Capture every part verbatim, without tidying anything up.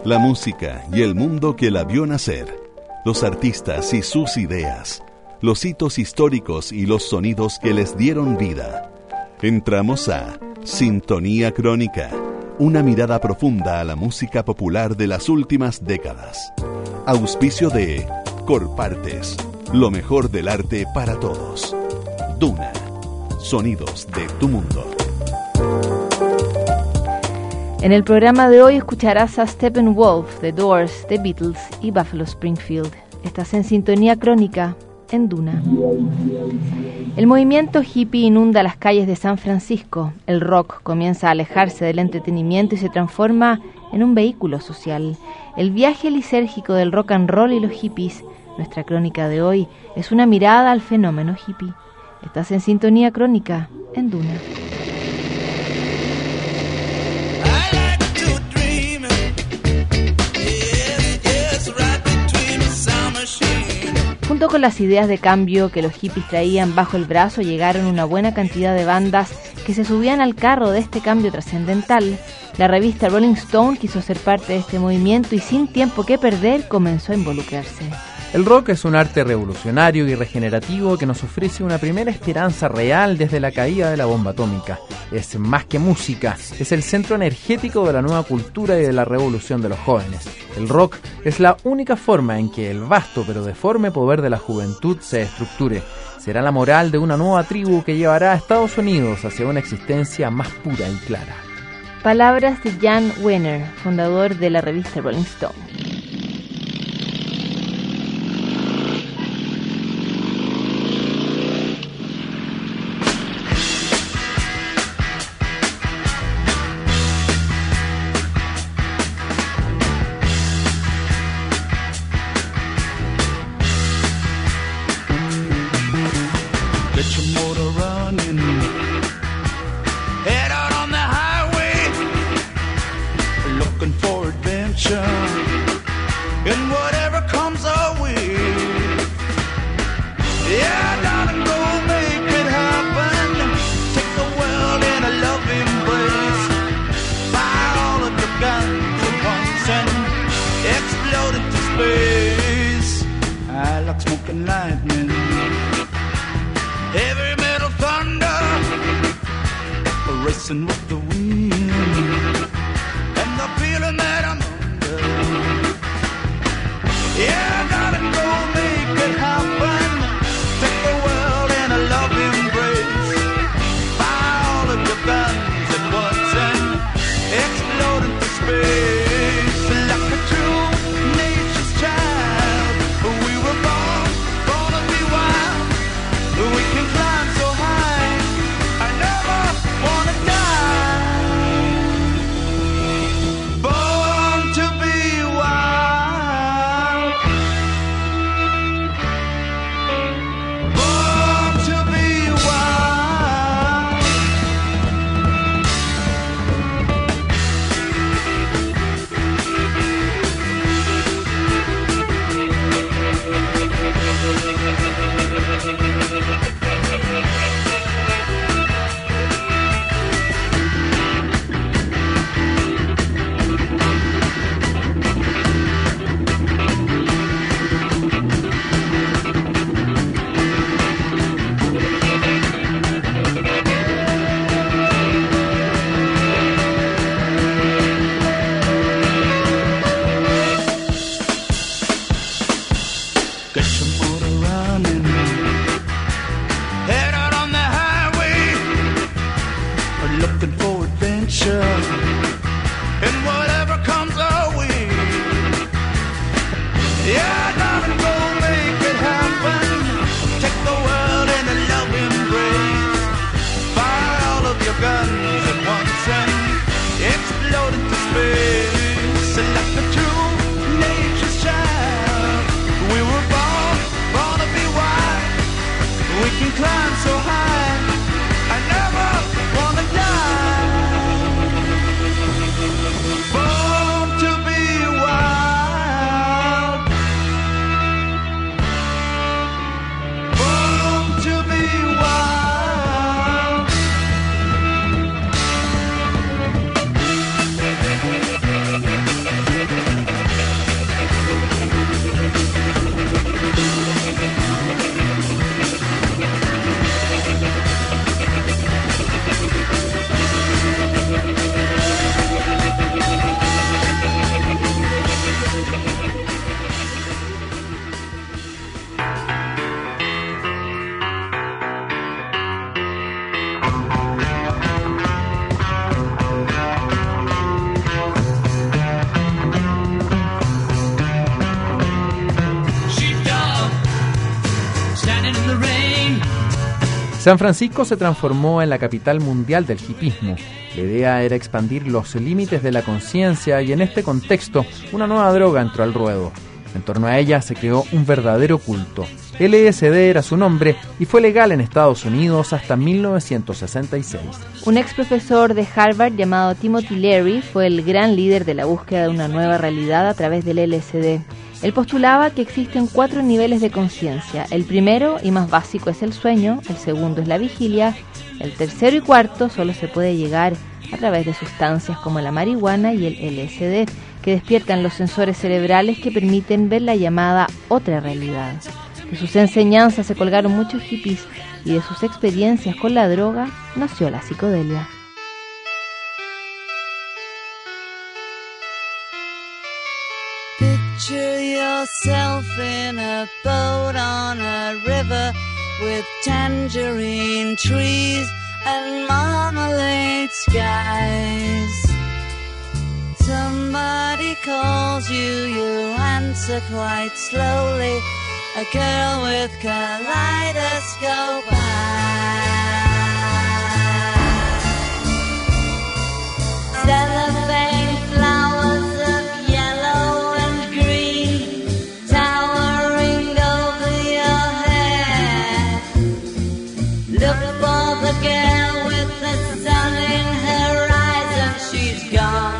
La música y el mundo que la vio nacer, los artistas y sus ideas, los hitos históricos y los sonidos que les dieron vida. Entramos a Sintonía Crónica, una mirada profunda a la música popular de las últimas décadas. Auspicio de Corpartes, lo mejor del arte para todos. Duna, sonidos de tu mundo. En el programa de hoy escucharás a Steppenwolf, The Doors, The Beatles y Buffalo Springfield. Estás en Sintonía Crónica, en Duna. El movimiento hippie inunda las calles de San Francisco. El rock comienza a alejarse del entretenimiento y se transforma en un vehículo social. El viaje lisérgico del rock and roll y los hippies. Nuestra crónica de hoy es una mirada al fenómeno hippie. Estás en Sintonía Crónica, en Duna. Junto con las ideas de cambio que los hippies traían bajo el brazo, llegaron una buena cantidad de bandas que se subían al carro de este cambio trascendental. La revista Rolling Stone quiso ser parte de este movimiento y sin tiempo que perder comenzó a involucrarse. El rock es un arte revolucionario y regenerativo que nos ofrece una primera esperanza real desde la caída de la bomba atómica. Es más que música, es el centro energético de la nueva cultura y de la revolución de los jóvenes. El rock es la única forma en que el vasto pero deforme poder de la juventud se estructure. Será la moral de una nueva tribu que llevará a Estados Unidos hacia una existencia más pura y clara. Palabras de Jan Wenner, fundador de la revista Rolling Stone. San Francisco se transformó en la capital mundial del hipismo. La idea era expandir los límites de la conciencia y en este contexto una nueva droga entró al ruedo. En torno a ella se creó un verdadero culto. L S D era su nombre y fue legal en Estados Unidos hasta mil novecientos sesenta y seis. Un ex profesor de Harvard llamado Timothy Leary fue el gran líder de la búsqueda de una nueva realidad a través del L S D. Él postulaba que existen cuatro niveles de conciencia. El primero y más básico es el sueño, el segundo es la vigilia, el tercero y cuarto solo se puede llegar a través de sustancias como la marihuana y el L S D, que despiertan los sensores cerebrales que permiten ver la llamada otra realidad. De sus enseñanzas se colgaron muchos hippies y de sus experiencias con la droga nació la psicodelia. Picture yourself in a boat on a river with tangerine trees and marmalade skies. Somebody calls you, you answer quite slowly. A girl with kaleidoscope eyes. Cellophane flowers of yellow and green towering over your head. Look for the girl with the sun in her eyes and she's gone.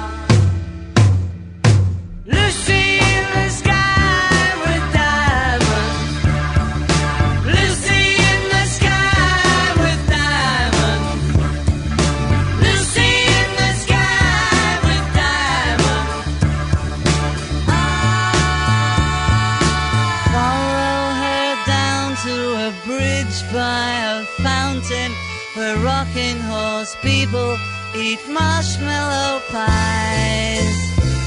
Lucy in the sky with diamonds. Lucy in the sky with diamonds. Lucy in the sky with diamonds. Follow her down to a bridge by a fountain where rocking horse people eat marshmallow pies.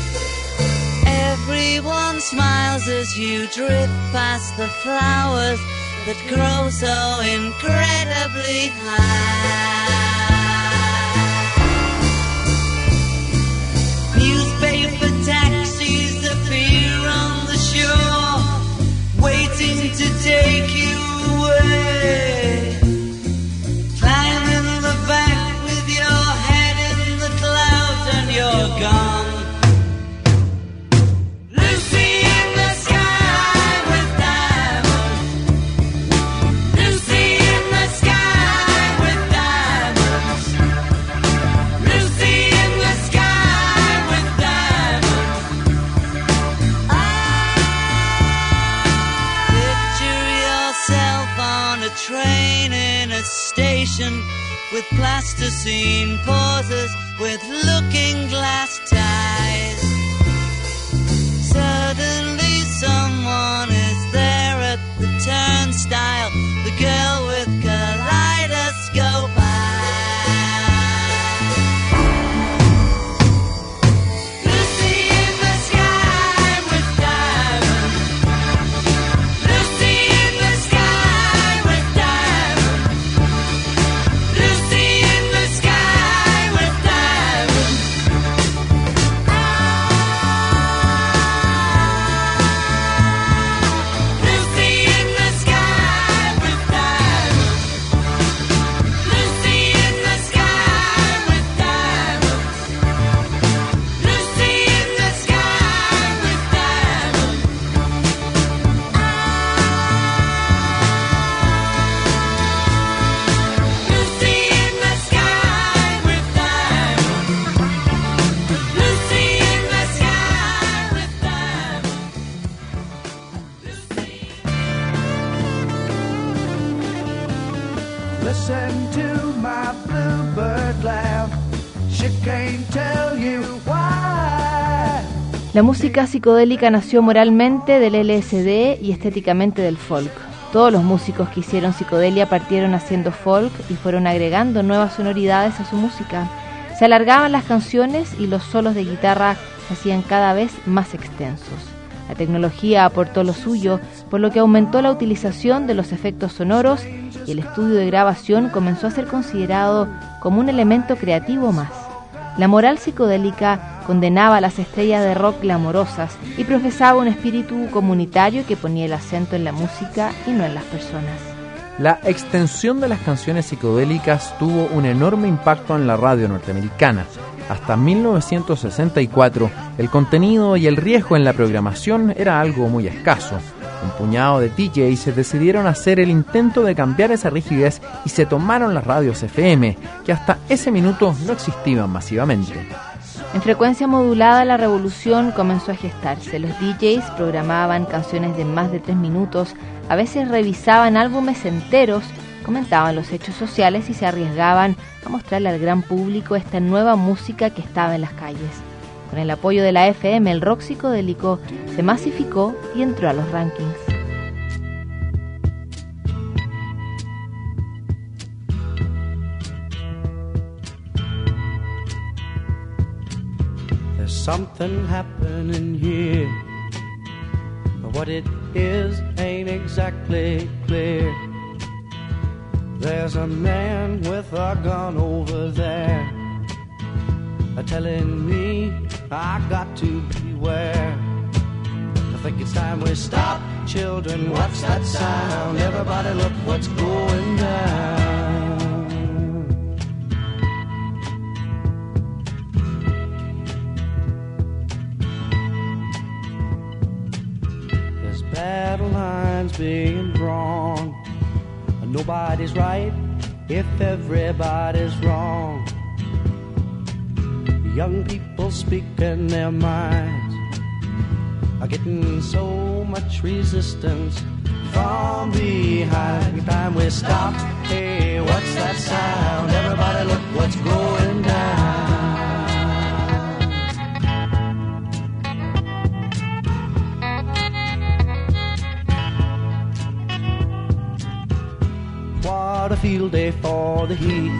Everyone smiles as you drift past the flowers that grow so incredibly high. Newspaper taxis appear on the shore, waiting to take you away. Climb in the back with your head in the clouds and you're gone. Train in a station with plasticine pauses with looking glass ties. Suddenly someone is there at the turnstile, the girl with kaleidoscope eyes. Listen to my bluebird laugh. She can't tell you why. La música psicodélica nació moralmente del L S D y estéticamente del folk. Todos los músicos que hicieron psicodelia partieron haciendo folk y fueron agregando nuevas sonoridades a su música. Se alargaban las canciones y los solos de guitarra se hacían cada vez más extensos. La tecnología aportó lo suyo, por lo que aumentó la utilización de los efectos sonoros y el estudio de grabación comenzó a ser considerado como un elemento creativo más. La moral psicodélica condenaba a las estrellas de rock glamorosas y profesaba un espíritu comunitario que ponía el acento en la música y no en las personas. La extensión de las canciones psicodélicas tuvo un enorme impacto en la radio norteamericana. Hasta mil novecientos sesenta y cuatro, el contenido y el riesgo en la programación era algo muy escaso. Un puñado de D Js decidieron hacer el intento de cambiar esa rigidez y se tomaron las radios F M, que hasta ese minuto no existían masivamente. En frecuencia modulada, la revolución comenzó a gestarse. Los D Js programaban canciones de más de tres minutos, a veces revisaban álbumes enteros, comentaban los hechos sociales y se arriesgaban a mostrarle al gran público esta nueva música que estaba en las calles. Con el apoyo de la F M, el rock psicodélico se masificó y entró a los rankings. There's something happening here, but what it is ain't exactly clear. There's a man with a gun over there, telling me I got to beware. I think it's time we stop. Children, what's that sound? Everybody look what's going down. There's battle lines being drawn. Nobody's right if everybody's wrong. Young people speaking their minds are getting so much resistance from behind. Every time we stop, hey, what's that sound? Everybody look what's going down. What a field day for the heat.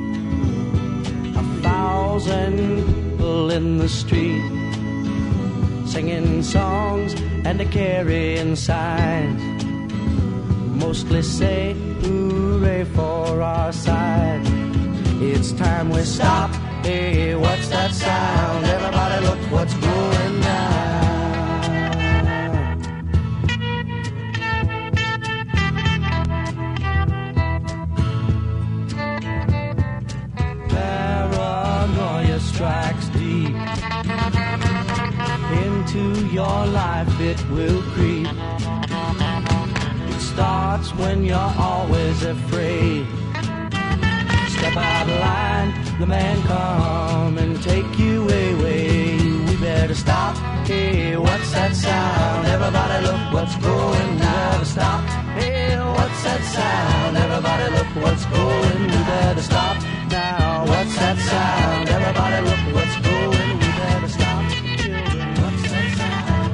Thousand people in the street, singing songs and carrying signs, mostly say hooray for our side. It's time we stop. Hey, what's that sound? Everybody look what's going down. Strikes deep into your life, it will creep. It starts when you're always afraid. Step out of line, the man come and take you away. We better stop. Hey, what's that sound? Everybody look what's going down. We better stop. Hey, what's that sound? Everybody look what's going. We better stop now. What's that sound? Everybody look what's going. We better stop. Children, what's that sound?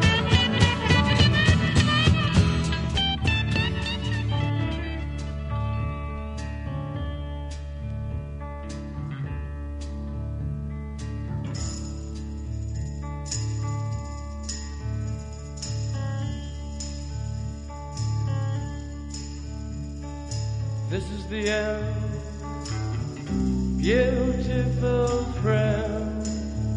This is the end. Beautiful friend,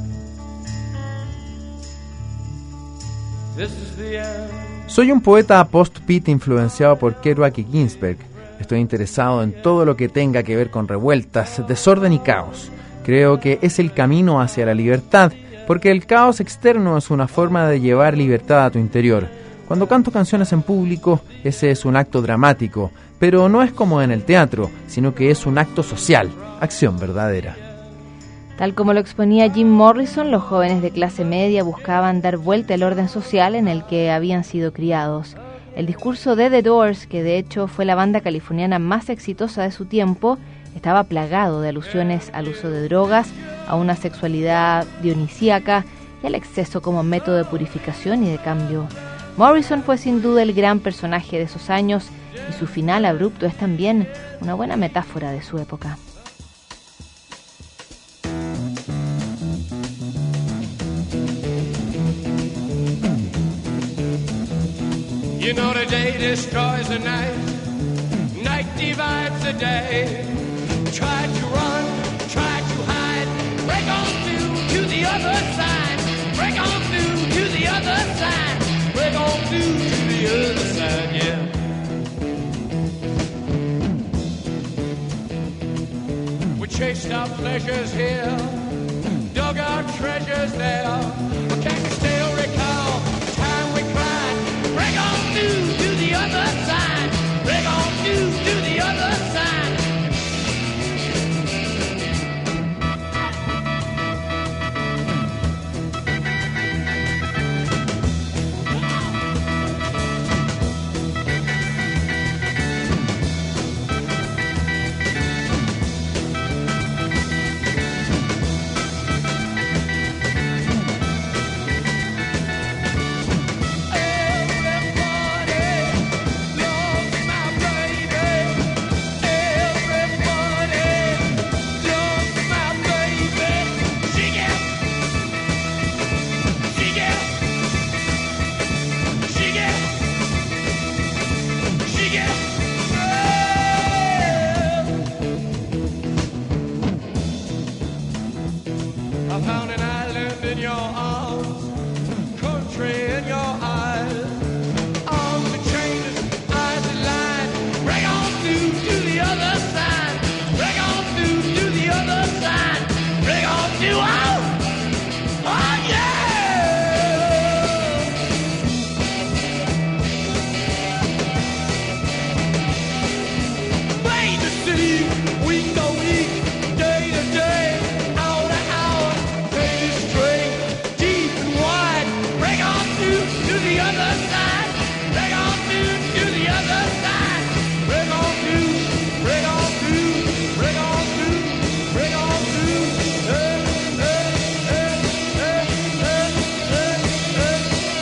this is the end. Soy un poeta post-beat influenciado por Kerouac y Ginsberg. Estoy interesado en todo lo que tenga que ver con revueltas, desorden y caos. Creo que es el camino hacia la libertad, porque el caos externo es una forma de llevar libertad a tu interior. Cuando canto canciones en público, ese es un acto dramático, pero no es como en el teatro, sino que es un acto social, acción verdadera. Tal como lo exponía Jim Morrison, los jóvenes de clase media buscaban dar vuelta al orden social en el que habían sido criados. El discurso de The Doors, que de hecho fue la banda californiana más exitosa de su tiempo, estaba plagado de alusiones al uso de drogas, a una sexualidad dionisíaca y al exceso como método de purificación y de cambio. Morrison fue sin duda el gran personaje de esos años y su final abrupto es también una buena metáfora de su época. You know the day destroys the night, night divides the day. Try to run, try to hide, break on through to the other side, break on through to the other side, break on through to the other side, yeah. chased our pleasures here, dug our treasures there. But can you still recall the time we cried? Break on through to the other side. Break on through to the other side. I found an island in your arms, country in your eyes, arms that changes, eyes that line. Break on through to the other side. Break on through to the other side. Break on through, oh, oh yeah. Wait to see, week to week, day to day. The other side, break on through to the other side, break on through, break on through, break on through, break on through. Hey, hey, hey, hey, hey, hey,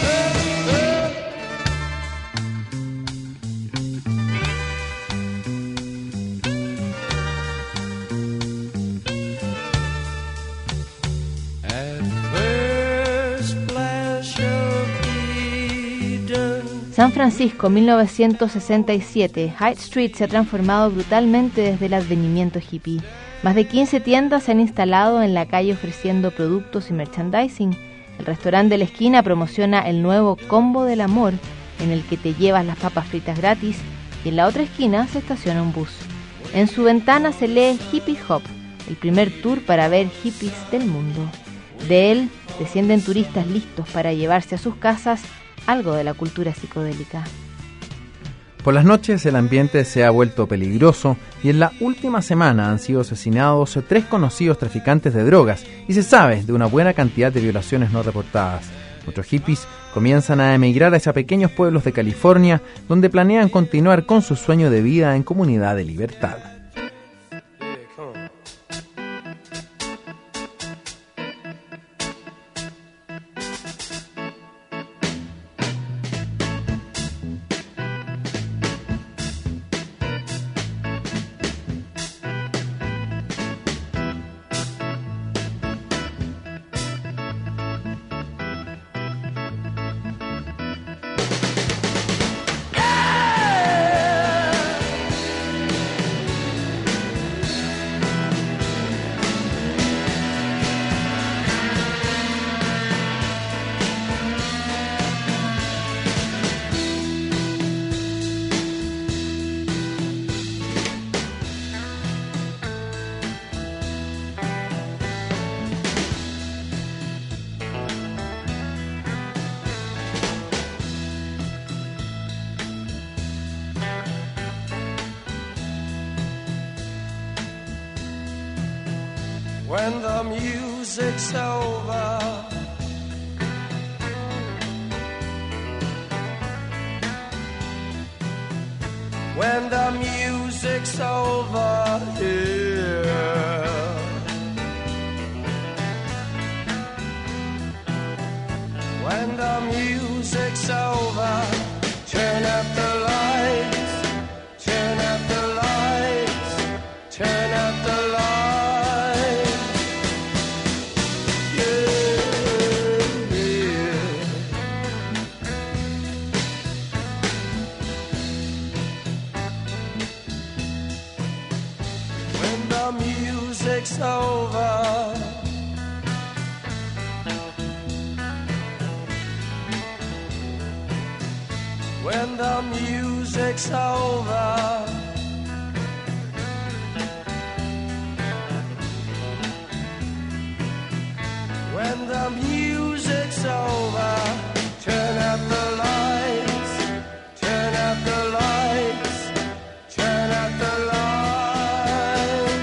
hey, hey. At first flash of San Francisco, mil novecientos sesenta y siete. Hyde Street se ha transformado brutalmente desde el advenimiento hippie. Más de quince tiendas se han instalado en la calle ofreciendo productos y merchandising. El restaurante de la esquina promociona el nuevo Combo del Amor, en el que te llevas las papas fritas gratis, y en la otra esquina se estaciona un bus. En su ventana se lee Hippie Hop, el primer tour para ver hippies del mundo. De él descienden turistas listos para llevarse a sus casas algo de la cultura psicodélica. Por las noches el ambiente se ha vuelto peligroso y en la última semana han sido asesinados tres conocidos traficantes de drogas y se sabe de una buena cantidad de violaciones no reportadas. Muchos hippies comienzan a emigrar hacia pequeños pueblos de California donde planean continuar con su sueño de vida en comunidad de libertad. When the music's over, when the music's over here, when the music's over, turn up the lights, turn up the lights, turn up the lights. Music's over. When the music's over. When the music's over, turn up the lights, turn up the lights, turn up the lights.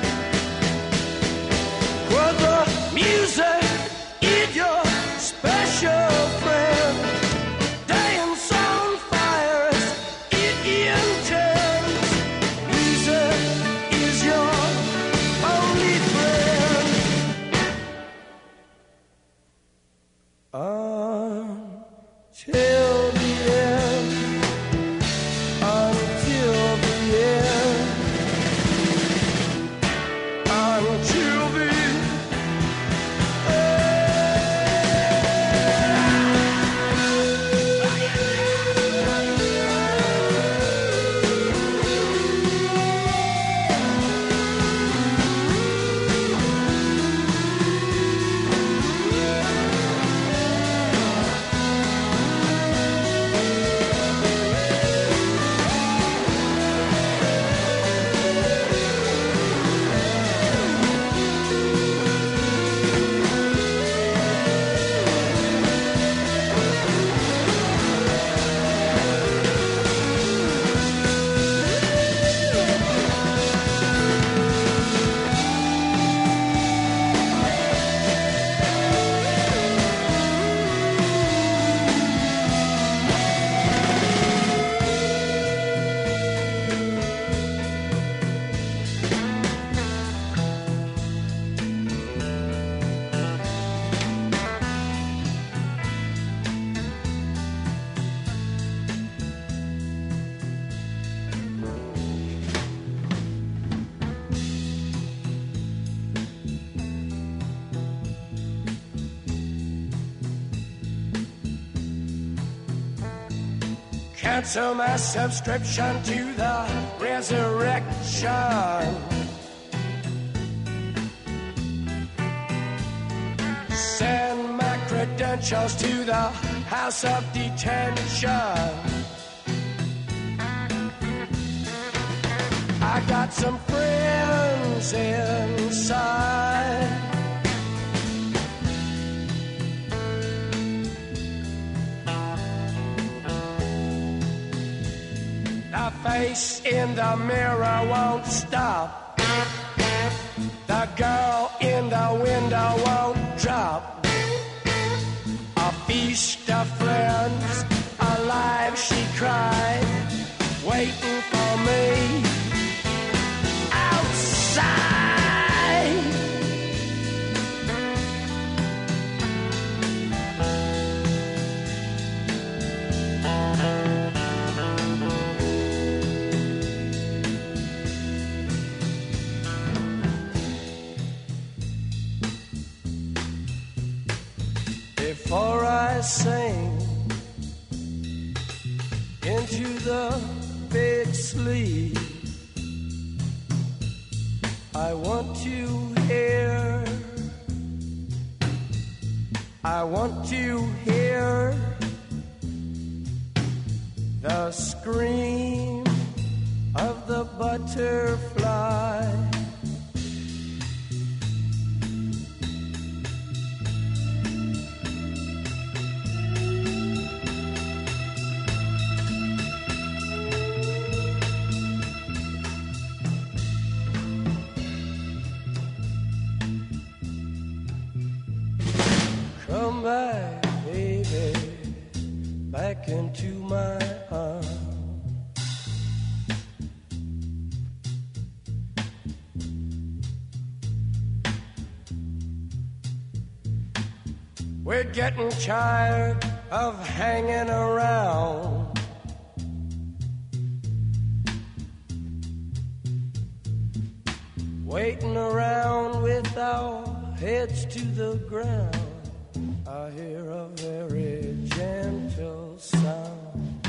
Put the music in your special friend. Dance on fires, it intends. Music is your only friend. Until the end, until the end, until the cancel my subscription to the resurrection. Send my credentials to the house of detention. I got some friends inside. The face in the mirror won't stop. The girl in the window won't drop. A feast of friends, alive she cried, waiting for me outside. Before I sing into the big sleep, I want to hear, I want to hear the scream of the butterfly. Come back, baby, back into my arms. We're getting tired of hanging around. Waiting around with our heads to the ground. I hear a very gentle sound.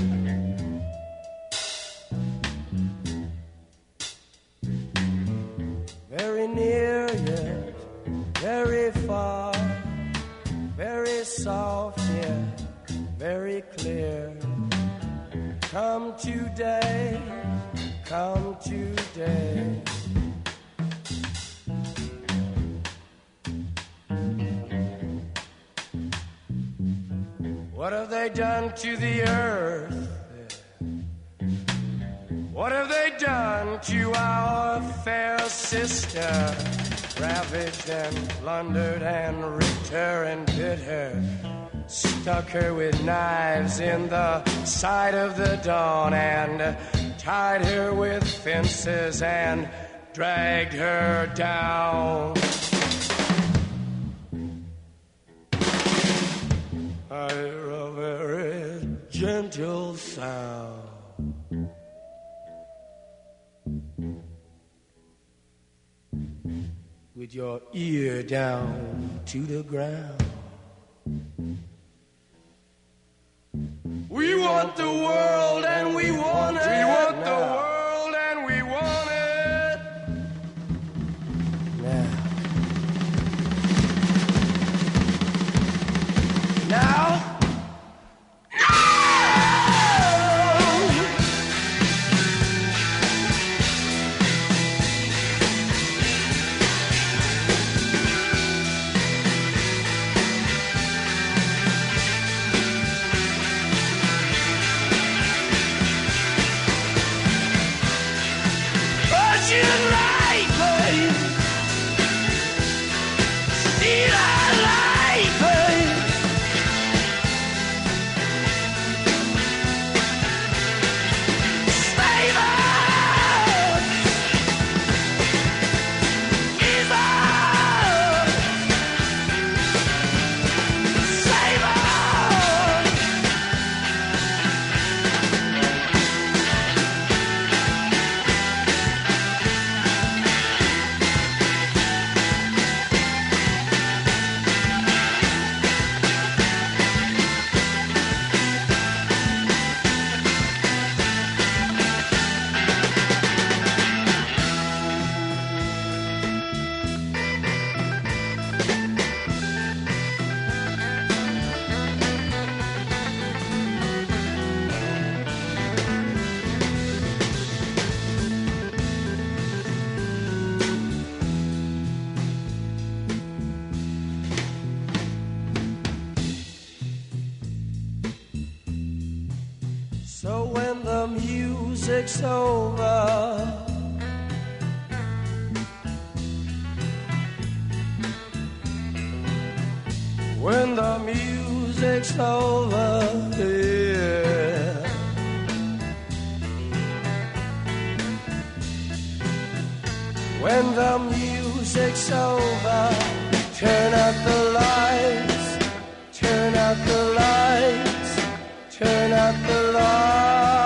Very near yet very far, very soft yet very clear. Come today, come today. What have they done to the earth? What have they done to our fair sister? Ravaged and plundered and ripped her and bit her, stuck her with knives in the side of the dawn, and tied her with fences and dragged her down. I hear a very gentle sound. With your ear down to the ground. We want the world and we want it. We want the world and we want it. Now. Now. So when the music's over, when the music's over, yeah. When the music's over, turn out the lights, turn out the lights, turn out the lights.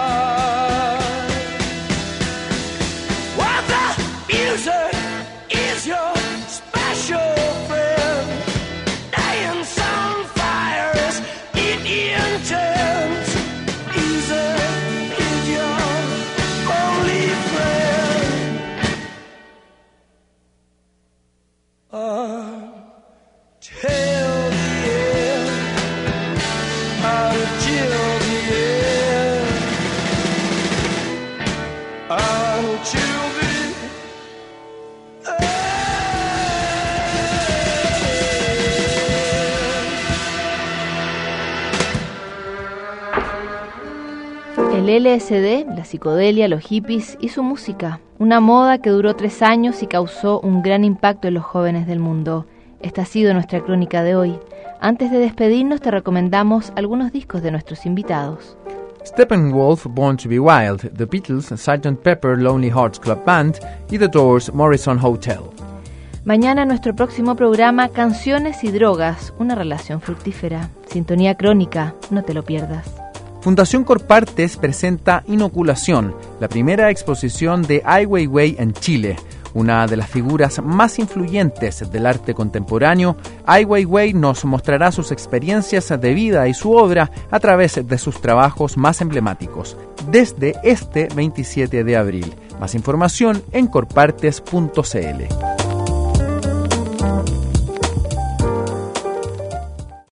While the music is your special friend, dance on fire is Indian tent. Music is your only friend. Until the end, until the end, until the El L S D, la psicodelia, los hippies y su música. Una moda que duró tres años y causó un gran impacto en los jóvenes del mundo. Esta ha sido nuestra crónica de hoy. Antes de despedirnos te recomendamos algunos discos de nuestros invitados. Steppenwolf, Born to be Wild, The Beatles, sergeant Pepper, Lonely Hearts Club Band y The Doors, Morrison Hotel. Mañana nuestro próximo programa, Canciones y Drogas, una relación fructífera. Sintonía crónica, no te lo pierdas. Fundación Corpartes presenta Inoculación, la primera exposición de Ai Weiwei en Chile. Una de las figuras más influyentes del arte contemporáneo, Ai Weiwei nos mostrará sus experiencias de vida y su obra a través de sus trabajos más emblemáticos, desde este veintisiete de abril. Más información en corpartes punto c l.